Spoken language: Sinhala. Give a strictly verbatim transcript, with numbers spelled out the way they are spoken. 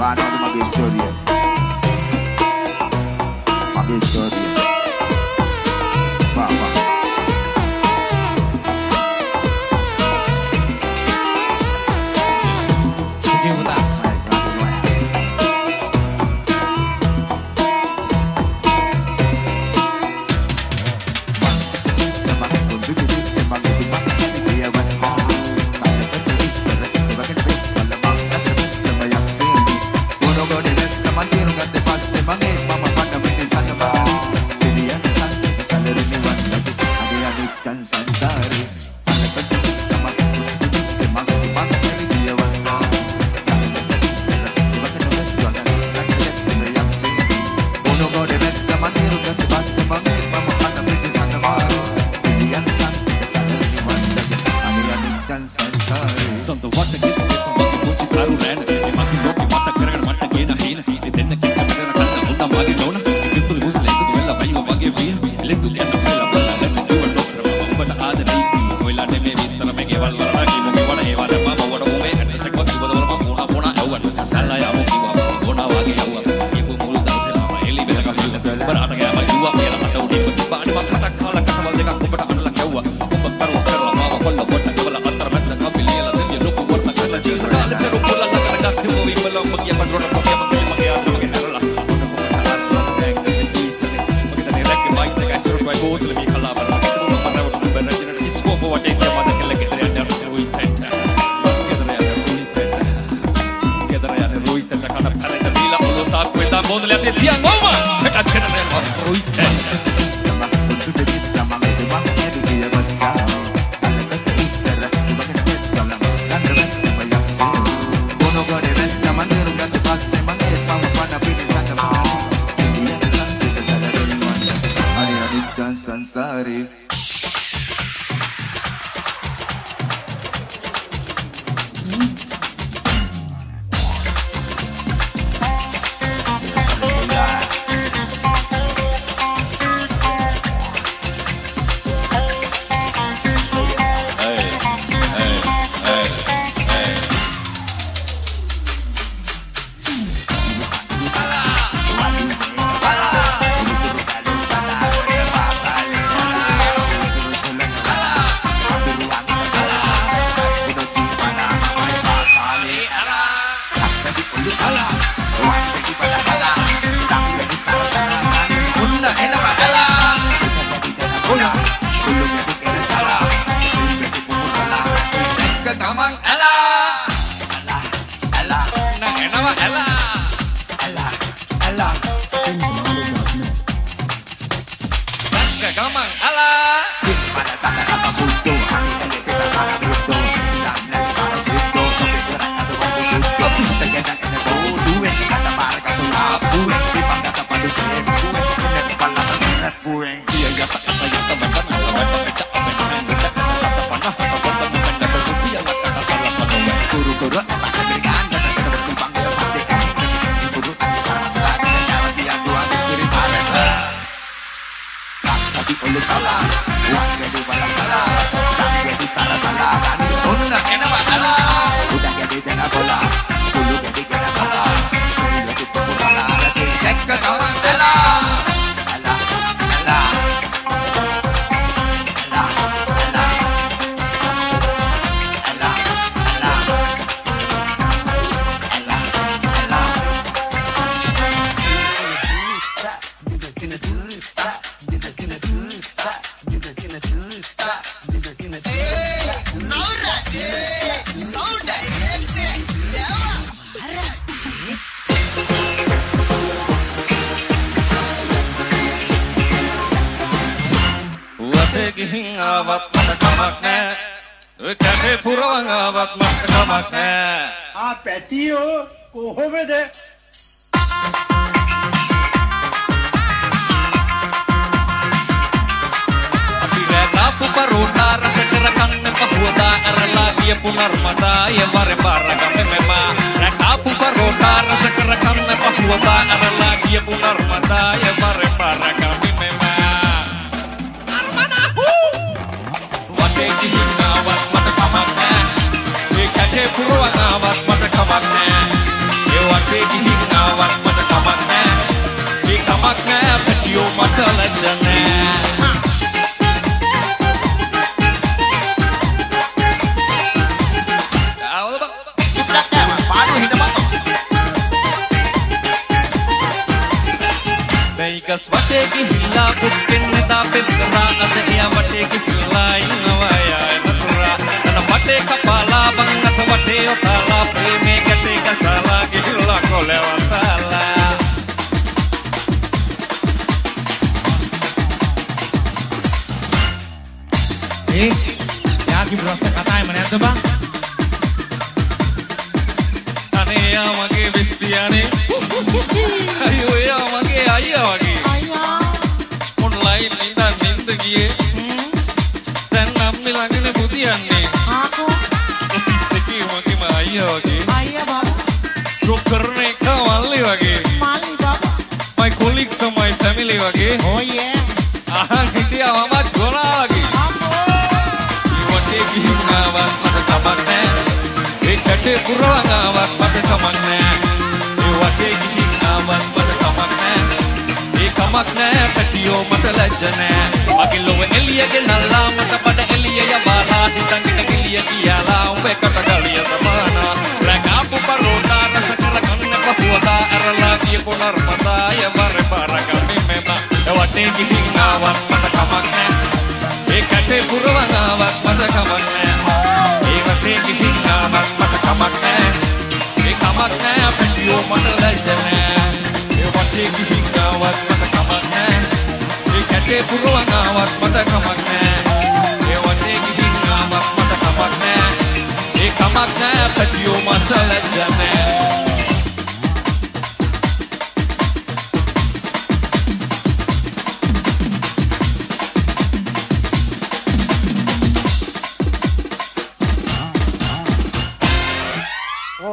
Mano de uma história. Uma história. Vá, vá. Seguiu o das. Puro ang awat, mata kamak na. Ewan pegi කමක් නෑ පැටියෝ මට ලැජ්ජ නෑ Gස් වටේ ගිහිල්ලා පුක්කෙන් නෙදා පෙත්තරා අද එයා වටේ ගිහිල්ලා ඉන්නවා යා නතුරා අන වටේ කපාලා බං අත වටේ ඔතාලා ප්‍රේමේ ගැටේ ගසලා ගිහිල්ලා කොලවසලා ඒ යාකි බ්‍රොස් කතායි මම නැද්ද බං අනේ යා මගේ විශ්ියානේ අයියෝ යා මගේ අයියා වගේ නින්ද ගියේ දැන් අම්මි ළඟනේ බුදියන්නේ ආකෝ ඔෆිස් එකේ මගේම අයියා වගේ අයියා බා ජොබ් කරන එක මල්ලි වගේ මල්ලි බා my colleagues and my family වගේ oh yeah අහන් හිටියා මම ගොනා වගේ අම්මෝ ඊවටේ ගිහින් ආවත් මට කමක් නෑ ඒ කටේ පුරවන් ආවත් මට කමක් නෑ ඊවටේ ගිහින් ආවත් මට කමක් නෑ කමක් නෑ පැටියෝ මට ලැජ්ජ නෑ මගේ ලොව එළියගේ නල්ලා මට බඩ එළිය යවාලා හිතන්ගෙන එළිය කියලා උඹ එකට ගලිය සමානා රැඟාපු පරෝටා රස කරගන්න පහුවදා ඇරලා ගිය කොනර්මදා යවර බරගමි මෙම එවටේ ගිහින් ආවත් මට කමක් නෑ ඒ කටේ පුරවන් ආවත් මට කමක් නෑ ඒ වටේ ගිහින් ආවත් මට කමක් නෑ ඒ කමක් නෑ පැටියෝ මට ලැජ්ජ නෑ ඒ වටේ ගිහින් ආවත් මට කමක් නෑ ඒ කැටේ පුරවන් ආවත් මට කමක් නෑ ඒ වටේ ගිහින් ආවත් මට කමක් නෑ ඒ කමක් නෑ පැටියෝ මට ලැජ්ජ නෑ